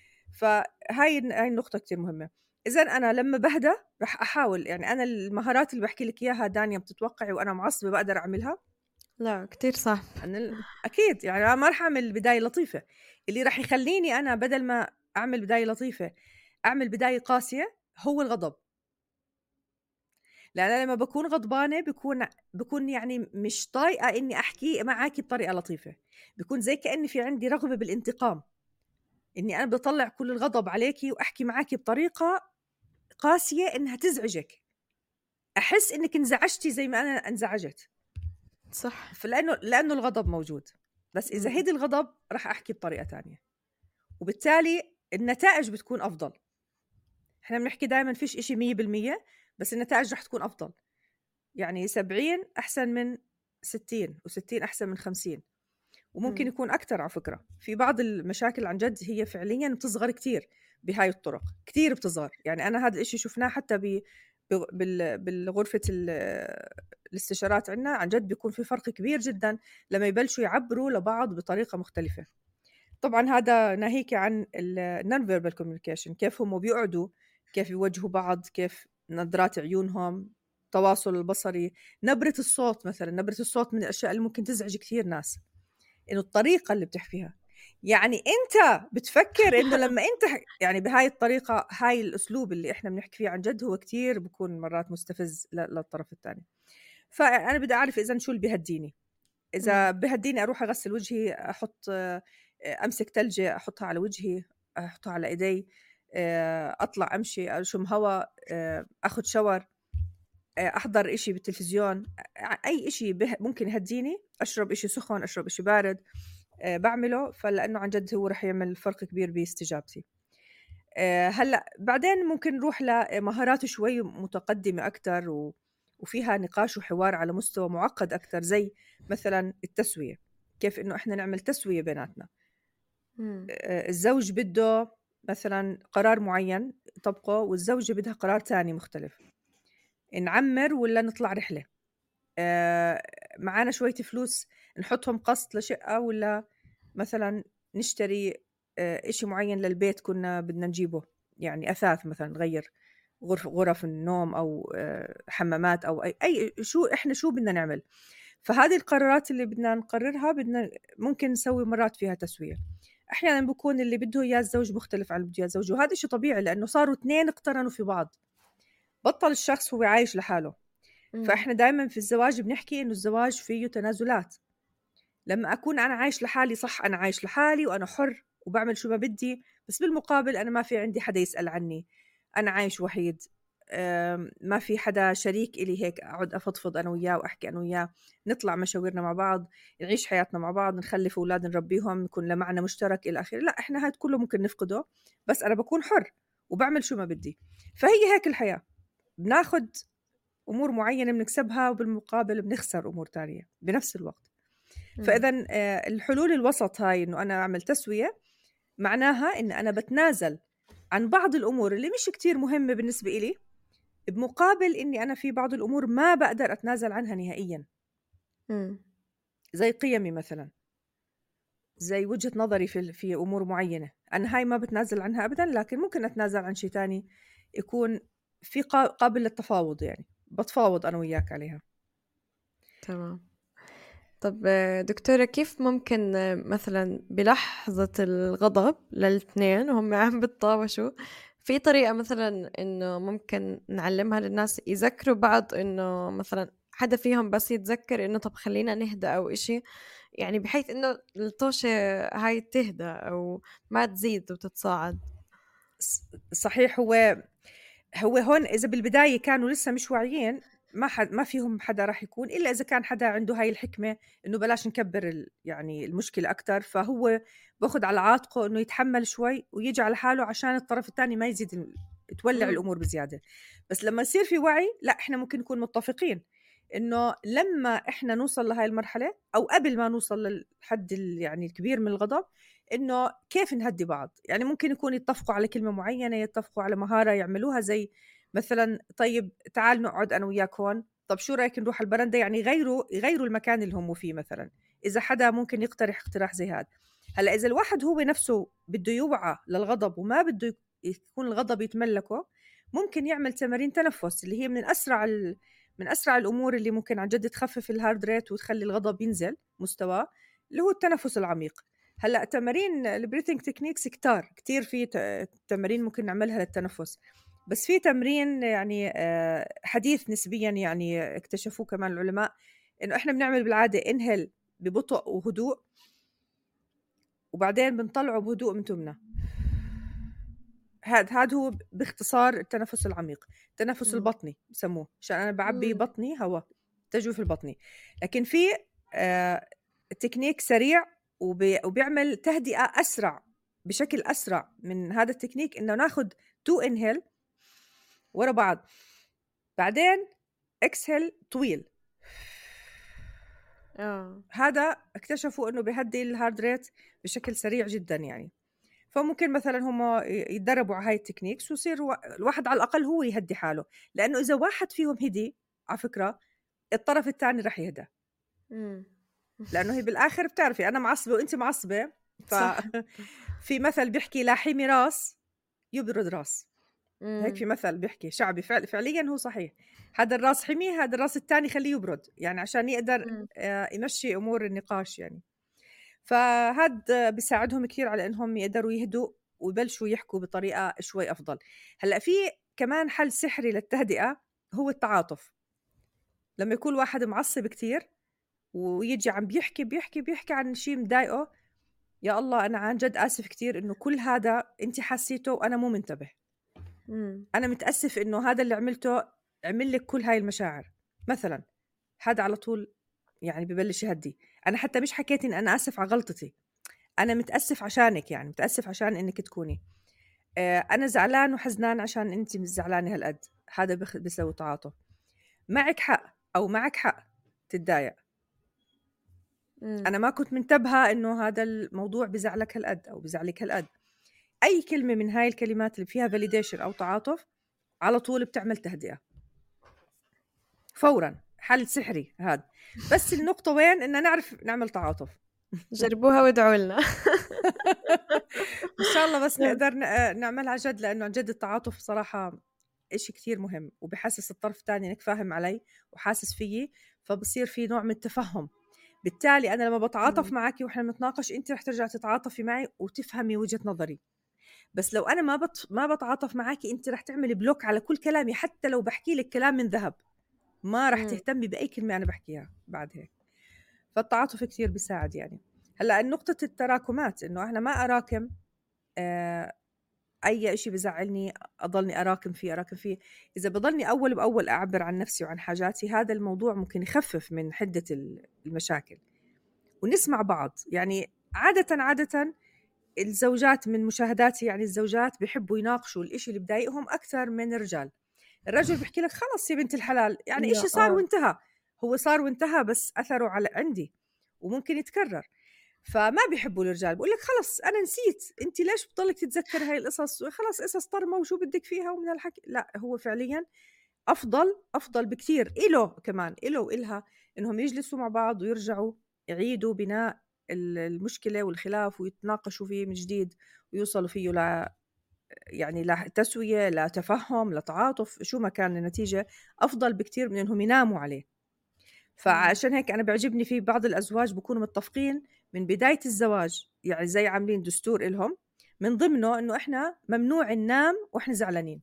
فهاي النقطة كتير مهمة. إذا أنا لما بهدى رح أحاول، يعني أنا المهارات اللي بحكي لك إياها دانيا بتتوقعي وأنا معصبة بقدر أعملها؟ لا كتير صعب. أنا أكيد يعني أنا ما رح أعمل بداية لطيفة. اللي رح يخليني أنا بدل ما أعمل بداية لطيفة أعمل بداية قاسية هو الغضب. لأن أنا لما بكون غضبانة بكون يعني مش طايقة إني أحكي معاكي بطريقة لطيفة، بكون زي كأني في عندي رغبة بالانتقام، إني أنا بطلع كل الغضب عليكي وأحكي معاكي بطريقة قاسية إنها تزعجك، أحس إنك انزعجتي زي ما أنا انزعجت. صح. لأنه الغضب موجود. بس إذا هدي الغضب رح أحكي بطريقة تانية، وبالتالي النتائج بتكون أفضل. إحنا بنحكي دائما فيش إشي 100%، بس النتائج رح تكون أفضل. يعني 70 أحسن من 60 و60 أحسن من 50. وممكن يكون أكتر. على فكرة في بعض المشاكل عن جد هي فعليا بتصغر كتير بهاي الطرق، كتير بتصغر. يعني أنا هذا الإشي شفناه حتى بالغرفة الاستشارات عندنا، عن جد بيكون في فرق كبير جدا لما يبلشوا يعبروا لبعض بطريقة مختلفة. طبعا هذا ناهيك عن النون فيربال كوميونيكيشن، كيف هم بيقعدوا، كيف يوجهوا بعض، كيف نظرات عيونهم، التواصل البصري، نبرة الصوت. مثلا نبرة الصوت من الأشياء اللي ممكن تزعج كثير ناس، إنه الطريقة اللي بتحكيها. يعني أنت بتفكر إنه لما أنت يعني بهاي الطريقة، هاي الأسلوب اللي إحنا بنحكي فيه عن جد هو كتير بكون مرات مستفز للطرف الثاني. فأنا بدي أعرف إذا شو اللي بيهديني. إذا بهديني أروح أغسل وجهي، أحط أمسك تلجة أحطها على وجهي، أحطها على إيدي، أطلع أمشي أشم هوا، أخذ شاور، أحضر إشي بالتلفزيون، أي إشي ممكن يهديني، أشرب إشي سخن، أشرب إشي بارد، بعمله. فلأنه عن جد هو رح يعمل فرق كبير باستجابتي. هلأ بعدين ممكن نروح لمهارات شوي متقدمة أكتر وفيها نقاش وحوار على مستوى معقد أكتر، زي مثلا التسوية. كيف إنه إحنا نعمل تسوية بيناتنا. الزوج بده مثلا قرار معين طبقه، والزوجة بدها قرار تاني مختلف، نعمر ولا نطلع رحلة، معانا شوية فلوس نحطهم قسط لشقة، ولا مثلا نشتري إشي معين للبيت كنا بدنا نجيبه، يعني أثاث مثلا نغير غرف النوم أو حمامات أو أي شو إحنا شو بدنا نعمل. فهذه القرارات اللي بدنا نقررها ممكن نسوي مرات فيها تسوية. أحيانا بكون اللي بده إياه الزوج مختلف عن اللي بده إياه الزوج، وهذا شيء طبيعي لأنه صاروا اثنين اقترنوا في بعض، بطل الشخص هو عايش لحاله. فإحنا دائما في الزواج بنحكي إنه الزواج فيه تنازلات. لما أكون أنا عايش لحالي، صح أنا عايش لحالي وأنا حر وبعمل شو ما بدي، بس بالمقابل أنا ما في عندي حدا يسأل عني، أنا عايش وحيد، ما في حدا شريك إلي هيك أقعد أفضفض أنا وياه وأحكي أنا وياه، نطلع مشاورنا مع بعض، نعيش حياتنا مع بعض، نخلف أولاد نربيهم، نكون لمعنى مشترك إلى آخره. لا، إحنا هاد كله ممكن نفقده، بس أنا بكون حر وبعمل شو ما بدي. فهي هيك الحياة، بناخد أمور معينة بنكسبها، وبالمقابل بنخسر أمور تانية بنفس الوقت. فإذا الحلول الوسط هاي، إنه أنا أعمل تسوية، معناها إن أنا بتنازل عن بعض الأمور اللي مش كتير مهمة بالنسبة إلي، بمقابل إني أنا في بعض الأمور ما بقدر أتنازل عنها نهائياً. زي قيمي مثلاً، زي وجهة نظري في أمور معينة، أنا هاي ما بتنازل عنها أبداً، لكن ممكن أتنازل عن شيء تاني يكون في قابل للتفاوض، يعني بتفاوض أنا وياك عليها. تمام. طب دكتورة، كيف ممكن مثلا بلحظة الغضب للاثنين وهم عم بتطاوشوا، في طريقة مثلا إنه ممكن نعلمها للناس يذكروا بعض، إنه مثلا حدا فيهم بس يتذكر إنه طب خلينا نهدى أو إشي، يعني بحيث إنه الطوشة هاي تهدى أو ما تزيد وتتصاعد؟ صحيح. هو هون إذا بالبداية كانوا لسه مش واعيين، ما فيهم حدا راح يكون إلا إذا كان حدا عنده هاي الحكمة إنه بلاش نكبر يعني المشكلة أكتر، فهو باخد على عاتقه إنه يتحمل شوي ويجي على حاله عشان الطرف الثاني ما يزيد تولع الأمور بزيادة. بس لما يصير في وعي، لا إحنا ممكن نكون متفقين إنه لما إحنا نوصل لهاي المرحلة أو قبل ما نوصل للحد يعني الكبير من الغضب، إنه كيف نهدي بعض. يعني ممكن يكون يتفقوا على كلمة معينة، يتفقوا على مهارة يعملوها، زي مثلا طيب تعال نقعد أنا وياك هون، طب شو رأيك نروح البرندة، يعني يغيروا المكان اللي هم فيه مثلا. إذا حدا ممكن يقترح اقتراح زي هذا. هلا إذا الواحد هو نفسه بده يوعى للغضب وما بده يكون الغضب يتملكه، ممكن يعمل تمارين تنفس، اللي هي من أسرع الأمور اللي ممكن عن جد تخفف الهارد ريت وتخلي الغضب ينزل مستواه، اللي هو التنفس العميق. هلا تمارين البريثنج تكنيكس كتير في تمارين ممكن نعملها للتنفس، بس في تمرين يعني حديث نسبيا، يعني اكتشفوه كمان العلماء، إنه إحنا بنعمل بالعادة إنهل ببطء وهدوء، وبعدين بنطلعه بهدوء من تمنا. هذا هو باختصار التنفس العميق. التنفس البطني بسموه، عشان أنا بعبي بطني هواء، تجويف البطني. لكن في تكنيك سريع وبيعمل تهدئة أسرع، بشكل أسرع من هذا التكنيك، إنه ناخد 2 إنهل ورا بعض، بعدين اكسهل طويل، هذا اكتشفوا إنه بيهدي الهارد ريت بشكل سريع جدا يعني. فممكن مثلا هم يتدربوا على هاي التكنيكس ويصير الواحد على الأقل هو يهدي حاله، لأنه إذا واحد فيهم هدي على فكرة الطرف الثاني رح يهدى، لأنه هي بالآخر بتعرفي أنا معصبة وإنت معصبة، صح. في مثل بيحكي لا حمي راس يبرد راس. هيك في مثل بيحكي شعبي فعليا هو صحيح. هذا الراس حميه، هذا الراس الثاني خليه يبرد، يعني عشان يقدر يمشي أمور النقاش يعني. فهاد بيساعدهم كثير على إنهم يقدروا يهدوا ويبلشوا يحكوا بطريقة شوي أفضل. هلأ في كمان حل سحري للتهدئة، هو التعاطف. لما يكون واحد معصب كتير ويجي عم بيحكي عن شيء مضايقه، يا الله أنا عن جد آسف كتير إنه كل هذا أنت حسيته وأنا مو منتبه. أنا متأسف إنه هذا اللي عملته عمل لك كل هاي المشاعر مثلا. هذا على طول يعني ببلش يهدي. أنا حتى مش حكيت إن أنا آسف على غلطتي، أنا متأسف عشانك، يعني متأسف عشان إنك تكوني أنا زعلان وحزنان عشان أنت مش زعلانة هالقد. هذا بيسوي تعاطف. معك حق أو معك حق تتضايق. أنا ما كنت منتبهة إنه هذا الموضوع بزعلك هالقد أو بزعلك هالقد. أي كلمة من هاي الكلمات اللي فيها validation أو تعاطف على طول بتعمل تهدئة فورا. حل سحري هذا. بس النقطة وين؟ إننا نعرف نعمل تعاطف. جربوها وادعوا لنا. إن شاء الله بس نقدر نعملها جد، لأنه عن جد التعاطف صراحة إشي كتير مهم، وبحسس الطرف الثاني إنك فاهم علي وحاسس فيي، فبصير في نوع من التفهم. بالتالي أنا لما بتعاطف معك وإحنا بنتناقش أنت رح ترجع تتعاطفي معي وتفهمي وجهة نظري. بس لو أنا ما بتعاطف معك أنت رح تعملي بلوك على كل كلامي، حتى لو بحكي لك كلام من ذهب ما رح تهتمي بأي كلمة أنا بحكيها بعد هيك. فالتعاطف كتير بيساعد يعني. هلأ نقطة التراكمات، إنه إحنا ما أراكم أي إشي بزعلني أضلني أراكم فيه. إذا بضلني أول بأول أعبر عن نفسي وعن حاجاتي، هذا الموضوع ممكن يخفف من حدة المشاكل. ونسمع بعض يعني. عادة الزوجات من مشاهداتي يعني الزوجات بيحبوا يناقشوا الإشي اللي بضايقهم أكثر من الرجال. الرجل بيحكي لك خلص يا بنت الحلال، يعني إشي صار وانتهى. هو صار وانتهى بس أثره على عندي وممكن يتكرر. فما بيحبوا الرجال، بقول لك خلص أنا نسيت، أنت ليش بتضلك تتذكر هاي القصص؟ خلص قصص طرمة وشو بدك فيها ومن الحكي. لا، هو فعليا أفضل بكتير إله كمان إله وإلها إنهم يجلسوا مع بعض ويرجعوا يعيدوا بناء المشكلة والخلاف ويتناقشوا فيه من جديد ويوصلوا فيه يعني لتسوية، لتفهم، لتعاطف، شو ما كان النتيجة. أفضل بكتير من إنهم يناموا عليه. فعشان هيك أنا بعجبني في بعض الأزواج بكونوا متفقين من بداية الزواج، يعني زي عاملين دستور إلهم من ضمنه إنه إحنا ممنوع ننام وإحنا زعلانين.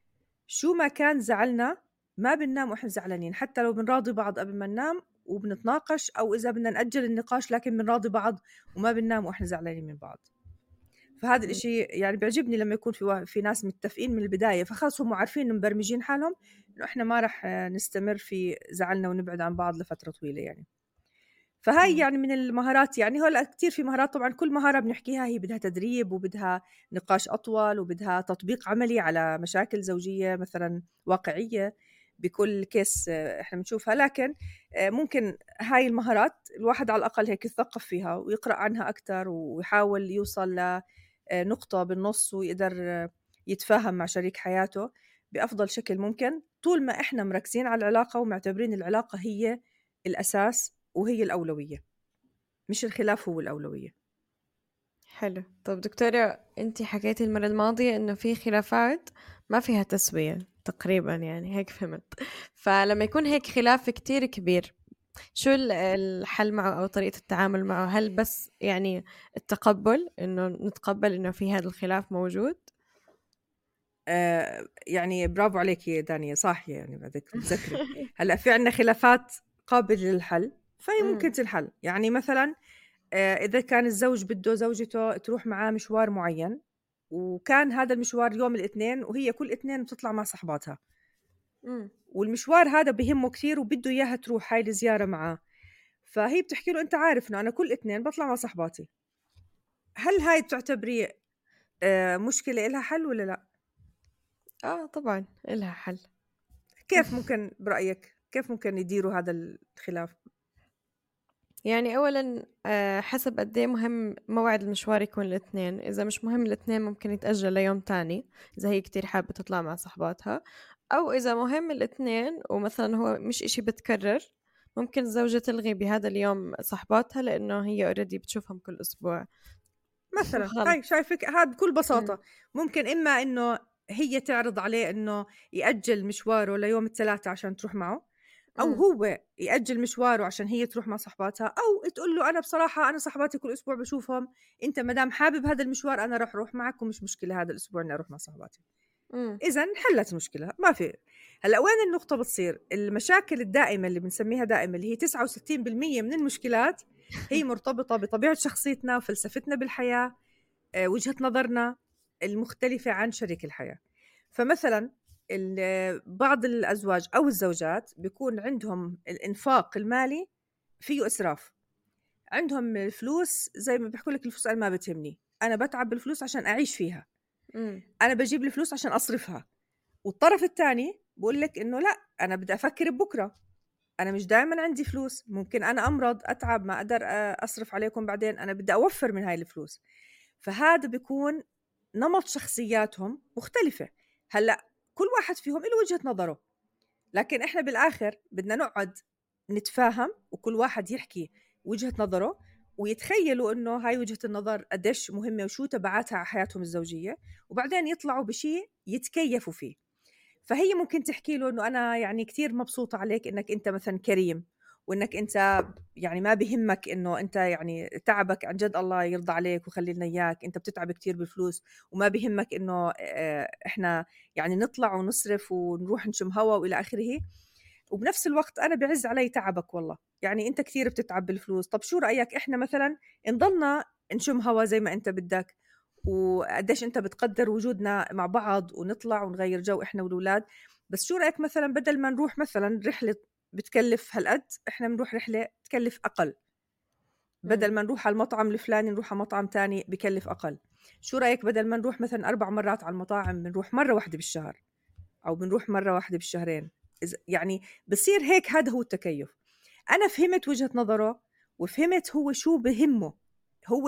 شو ما كان زعلنا ما بننام وإحنا زعلانين، حتى لو بنراضي بعض قبل ما ننام وبنتناقش، أو إذا بدنا نأجل النقاش لكن بنراضي بعض وما بننام وإحنا زعلانين من بعض. فهذا الإشي يعني بيعجبني لما يكون في ناس متفقين من البداية، فخلاص هم عارفين إنه مبرمجين حالهم إنه إحنا ما رح نستمر في زعلنا ونبعد عن بعض لفترة طويلة يعني. فهاي يعني من المهارات. يعني هلا كتير في مهارات، طبعا كل مهارة بنحكيها هي بدها تدريب وبدها نقاش أطول وبدها تطبيق عملي على مشاكل زوجية مثلا واقعية بكل كيس إحنا بنشوفها. لكن ممكن هاي المهارات الواحد على الأقل هيك يثقف فيها ويقرأ عنها أكتر ويحاول يوصل لنقطة بالنص ويقدر يتفاهم مع شريك حياته بأفضل شكل ممكن، طول ما إحنا مركزين على العلاقة ومعتبرين العلاقة هي الأساس وهي الأولوية، مش الخلاف هو الأولوية. حلو. طب دكتورة، انتي حكيتي المرة الماضية انه في خلافات ما فيها تسوية تقريبا، يعني هيك فهمت. فلما يكون هيك خلاف كتير كبير، شو الحل معه أو طريقة التعامل معه؟ هل بس يعني التقبل، إنه نتقبل إنه في هذا الخلاف موجود؟ يعني برافو عليك يا دانيا، صح يعني بدك تذكري. هلأ في عنا خلافات قابلة للحل فهي ممكن تنحل. يعني مثلا إذا كان الزوج بده زوجته تروح معاه مشوار معين، وكان هذا المشوار يوم الاثنين وهي كل اثنين بتطلع مع صحباتها، والمشوار هذا بهمه كثير وبده إياها تروح هاي الزيارة معاه، فهي بتحكي له أنت عارف إنه أنا كل اثنين بطلع مع صحباتي. هل هاي بتعتبري مشكلة إلها حل ولا لا؟ طبعا إلها حل. كيف ممكن برأيك كيف ممكن يديروا هذا الخلاف؟ يعني أولًا حسب قد إيه مهم موعد المشوار يكون الاثنين، إذا مش مهم الاثنين ممكن يتأجل ليوم تاني، إذا هي كتير حابة تطلع مع صاحباتها، أو إذا مهم الاثنين ومثلًا هو مش إشي بتكرر، ممكن الزوجة تلغي بهذا اليوم صاحباتها لإنه هي already بتشوفهم كل أسبوع مثلًا وخلص. هاي شايفِك هاد بكل إمم، بساطة، ممكن إما إنه هي تعرض عليه إنه يأجّل مشواره ليوم التلاتة عشان تروح معه، أو إمم، هو يأجّل مشواره عشان هي تروح مع صاحباتها، أو تقول له أنا بصراحة أنا صاحباتي كل أسبوع باشوفهم، أنت ما دام حابب هذا المشوار أنا راح أروح معك ومش مشكلة هذا الأسبوع إني أروح مع صاحباتي. إمم، إذًا انحلت المشكلة، ما في. هلأ وين النقطة بتصير؟ المشاكل الدائمة اللي بنسميها دائمة اللي هي 69% من المشكلات هي مرتبطة بطبيعة شخصيتنا وفلسفتنا بالحياة، وجهة نظرنا المختلفة عن شريك الحياة. فمثلًا بعض الأزواج أو الزوجات بيكون عندهم الإنفاق المالي فيه إسراف، عندهم الفلوس زي ما بيحكوا لك الفلوس أنا ما بتهمني، أنا باتعب بالفلوس عشان أعيش فيها، إمم، أنا باجيب الفلوس عشان أصرفها. والطرف التاني بيقول لك إنه لأ، أنا بدي أفكّر ببكرة، أنا مش دايمًا عندي فلوس، ممكن أنا أمرض، أتعب، ما أقدر أصرف عليكم بعدين، أنا بدي أوفّر من هاي الفلوس. فهذا بيكون نمط شخصياتهم مختلفة. هلأ كل واحد فيهم له وجهة نظره، لكن إحنا بالآخر بدنا نقعد نتفاهم وكل واحد يحكي وجهة نظره ويتخيلوا إنه هاي وجهة النظر قديش مهمة وشو تبعاتها على حياتهم الزوجية، وبعدين يطلعوا بشي يتكيفوا فيه. فهي ممكن تحكي له إنه أنا يعني كتير مبسوطة عليك إنك أنت مثلًا كريم، وإنك أنت يعني ما بيهمك إنه أنت يعني تعبك عن جد الله يرضى عليك ويخلي لنا إياك، أنت بتتعب كتير بالفلوس وما بيهمك إنه إحنا يعني نطلع ونصرف ونروح نشم هوا وإلى آخره، وبنفس الوقت أنا بيعز علي تعبك والله، يعني أنت كتير بتتعب بالفلوس، طب شو رأيك إحنا مثلًا نضلنا نشم هوا زي ما أنت بدك، وقديش أنت بتقدّر وجودنا مع بعض ونطلع ونغيّر جو إحنا والولاد، بس شو رأيك مثلًا بدل ما نروح مثلًا رحلة بتكلّف هالقد، إحنا بنروح رحلة تكلّف أقل، إمم، بدل ما نروح على المطعم الفلاني نروح على مطعم تاني بكلّف أقل، شو رأيك بدل ما نروح مثلًا 4 مرات على المطاعم بنروح مرّة واحدة بالشهر، أو بنروح مرّة واحدة بالشهرين، يعني بصير هيك هذا هو التكيُّف. أنا فهمت وجهة نظره وفهمت هو شو بهمه، هو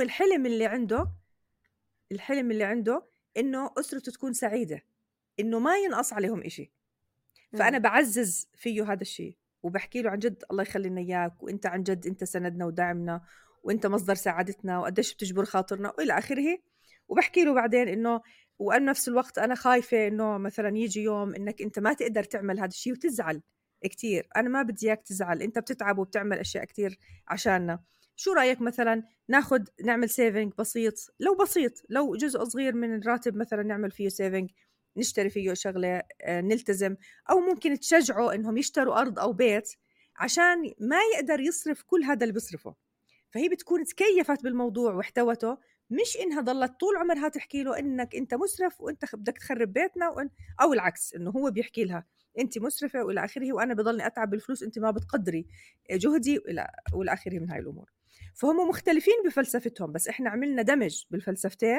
الحلم اللي عنده إنه أسرته تكون سعيدة، إنه ما ينقص عليهم إشي. فأنا إمم، باعزّز فيه هذا الشي وباحكي له عن جد الله يخلي لنا إياك وأنت عن جد أنت سندنا وداعمنا وأنت مصدر سعادتنا وقديش بتجبر خاطرنا وإلى آخره. وباحكي له بعدين إنه وأنا بنفس الوقت أنا خايفة إنه مثلًا ييجي يوم إنك أنت ما تقدر تعمل هذا الشي وتزعل كتير، أنا ما بدي إياك تزعل، أنت بتتعب وبتعمل أشياء كتير عشاننا، شو رأيك مثلًا نعمل saving بسيط، لو بسيط، لو جزء صغير من الراتب مثلًا نعمل فيه saving نشتري فيه شغلة، نلتزم، أو ممكن تشجعوا إنهم يشتروا أرض أو بيت عشان ما يقدر يصرف كل هذا اللي بيصرفه. فهي بتكون تكيفت بالموضوع واحتوته، مش إنها ضلت طول عمرها تحكي له إنك أنت مسرف وأنت بدك تخرب بيتنا أو العكس إنه هو بيحكي لها أنت مسرفة وإلى آخره وأنا بضلني أتعب بالفلوس أنت ما بتقدري جهدي وإلى آخره من هاي الأمور. فهم مختلفين بفلسفتهم بس إحنا عملنا دمج بالفلسفتين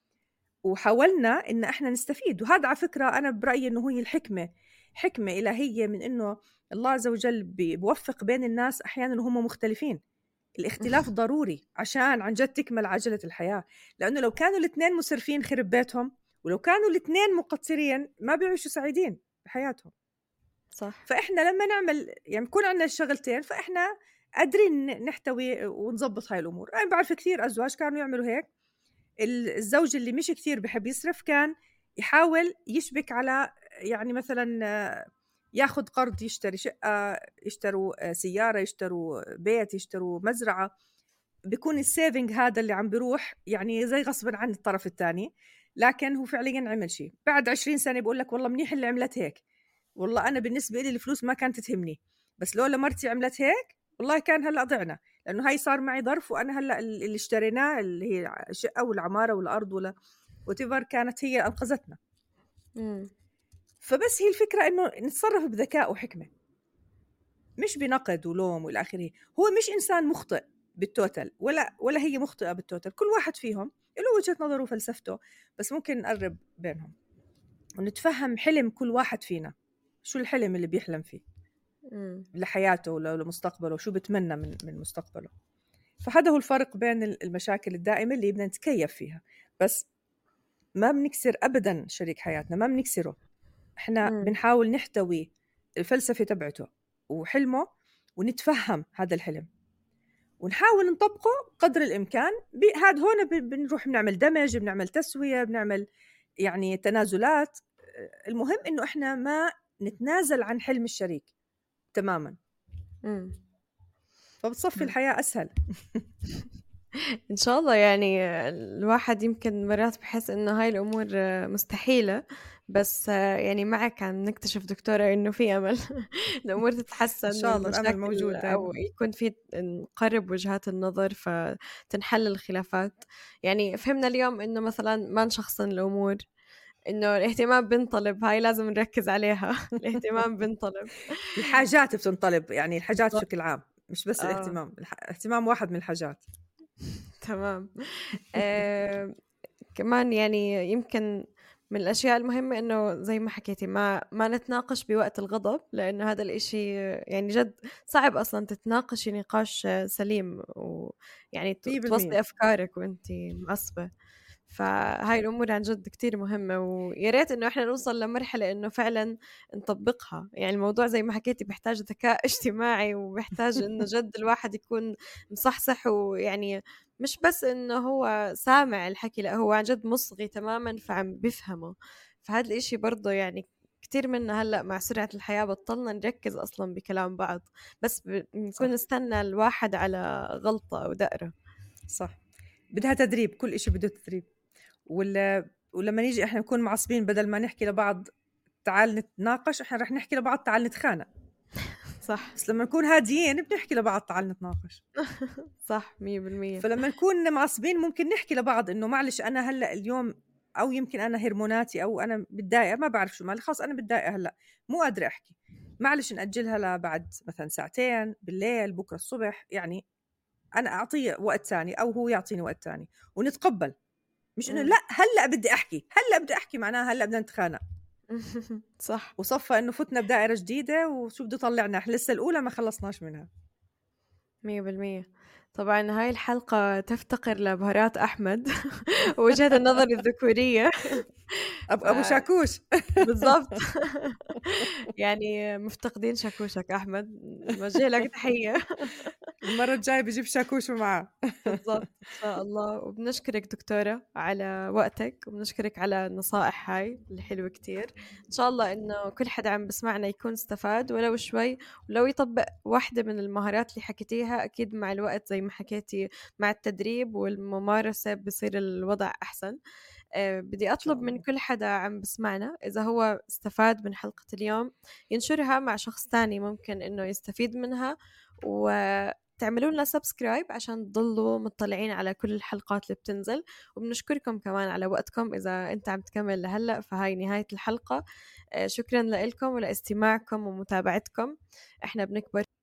وحاولنا إن إحنا نستفيد. وهذا على فكرة أنا برأيي إنه هي الحكمة، حكمة إلهية من إنه الله عز وجل بيوفق بين الناس أحيانا وهم مختلفين. الاختلاف ضروري عشان عن جد تكمل عجلة الحياة، لأنه لو كانوا الاثنين مسرفين خرب بيتهم، ولو كانوا الاثنين مقصرين ما بيعيشوا سعيدين بحياتهم. صح، فإحنا لما نعمل يعني بكون عندنا الشغلتين فإحنا قادرين نحتوي ونظبط هاي الأمور. أنا بعرف كثير أزواج كانوا يعملوا هيك، الزوج اللي مش كتير بحب يصرف كان يحاول يشبك على يعني مثلا ياخد قرض يشتري شقة، يشتروا سيارة، يشتروا بيت، يشتروا مزرعة، بيكون السيفنج هذا اللي عم بيروح يعني زي غصبا عن الطرف الثاني، لكن هو فعليا عمل شيء. بعد 20 سنة بقول لك والله منيح اللي عملت هيك، والله أنا بالنسبة لي الفلوس ما كانت تهمني، بس لولا مرتي عملت هيك والله كان هلأ ضعنا، لأنه هاي صار معي ظرف وأنا هلأ اللي اشتريناه اللي هي الشقة والعمارة والأرض ولا whatever كانت هي أنقذتنا. إمم، فبس هي الفكرة إنه نتصرف بذكاء وحكمة، مش بنقد ولوم والى اخره. هو مش انسان مخطئ بالتوتل ولا هي مخطئه بالتوتل، كل واحد فيهم له وجهه نظره وفلسفته، بس ممكن نقرب بينهم ونتفهم حلم كل واحد فينا، شو الحلم اللي بيحلم فيه. لحياته ولمستقبله، شو بتمنى من مستقبله. فهذا هو الفرق بين المشاكل الدائمة اللي بدنا نتكيف فيها، بس ما بنكسر أبدا شريك حياتنا، ما بنكسره. احنا بنحاول نحتوي الفلسفة تبعته وحلمه، ونتفهم هذا الحلم ونحاول نطبقه قدر الإمكان. هذا هون بنروح بنعمل دمج، بنعمل تسوية، بنعمل يعني تنازلات. المهم إنه إحنا ما نتنازل عن حلم الشريك تماما. فبتصفي الحياة أسهل. إن شاء الله. يعني الواحد يمكن مرات بحس إنه هاي الأمور مستحيلة، بس يعني معك عم نكتشف دكتورة إنه في أمل. الأمور تتحسن، إن شاء الله الأمل والمشاكل موجود دائما. أو يكون في نقرب وجهات النظر فتنحل الخلافات. يعني فهمنا اليوم إنه مثلا ما نشخصن الأمور، إنه الاهتمام بنطلب، هاي لازم نركز عليها. الاهتمام بنطلب، الحاجات بتنطلب، يعني الحاجات بشكل عام، مش بس آه. الاهتمام. الاهتمام واحد من الحاجات. تمام. كمان يعني يمكن من الأشياء المهمة إنه زي ما حكيتي ما نتناقش بوقت الغضب، لأنه هذا الإشي يعني جد صعب أصلا تتناقشي نقاش سليم، ويعني 100%. توصلي أفكارك وأنتي معصبة. فهاي الأمور عن جد كتير مهمة، ويا ريت إنه إحنا نوصل لمرحلة إنه فعلا نطبقها. يعني الموضوع زي ما حكيتي بيحتاج ذكاء اجتماعي، وبيحتاج إنه جد الواحد يكون مصحصح، ويعني مش بس إنه هو سامع الحكي، لا هو عن جد مصغي تماما فعم بفهمه. فهذا الإشي برضه يعني كتير منا هلأ مع سرعة الحياة بطلنا نركز أصلا بكلام بعض، بس بنكون نستنى الواحد على غلطة أو دقرة. صح، بدها تدريب، كل إشي بده تدريب. ولما نيجي احنا نكون معصبين، بدل ما نحكي لبعض تعال نتناقش، احنا رح نحكي لبعض تعال نتخانق. صح. بس لما نكون هاديين بنحكي لبعض تعال نتناقش. صح 100%. فلما نكون معصبين ممكن نحكي لبعض انه معلش انا هلا اليوم، او يمكن انا هرموناتي، او انا متضايقه، ما بعرف شو مالي، خلص انا متضايقه هلا مو قادره احكي، معلش ناجلها لبعد مثلا ساعتين بالليل، بكره الصبح. يعني انا اعطيه وقت ثاني او هو يعطيني وقت ثاني، ونتقبل. مش انه لا هلا بدي احكي، هلا بدي احكي معناها هلا بدنا نتخانق. صح وصفى انه فتنا بدائره جديده، وشو بده يطلعنا، لسه الاولى ما خلصناش منها. 100%. طبعا هاي الحلقة تفتقر لبهارات أحمد ووجهة النظر الذكورية. ابو شاكوش. بالضبط. يعني مفتقدين شاكوشك أحمد، نوجه لك تحية. المره الجايه بجيب شاكوش معاه. بالضبط إن شاء الله. وبنشكرك دكتورة على وقتك، وبنشكرك على النصائح هاي الحلوة كتير. إن شاء الله إنه كل حدا عم بسمعنا يكون استفاد ولو شوي، ولو يطبق واحدة من المهارات اللي حكيتيها أكيد مع الوقت زي ما حكيتي مع التدريب والممارسة بصير الوضع أحسن. بدي أطلب من كل حدا عم بسمعنا إذا هو استفاد من حلقة اليوم ينشرها مع شخص تاني ممكن إنه يستفيد منها، وتعملوا لنا سبسكرايب عشان تضلوا مطلعين على كل الحلقات اللي بتنزل. وبنشكركم كمان على وقتكم، إذا أنت عم تكمل لهلأ فهاي نهاية الحلقة. شكرا لكم ولاستماعكم ومتابعتكم. إحنا بنكبر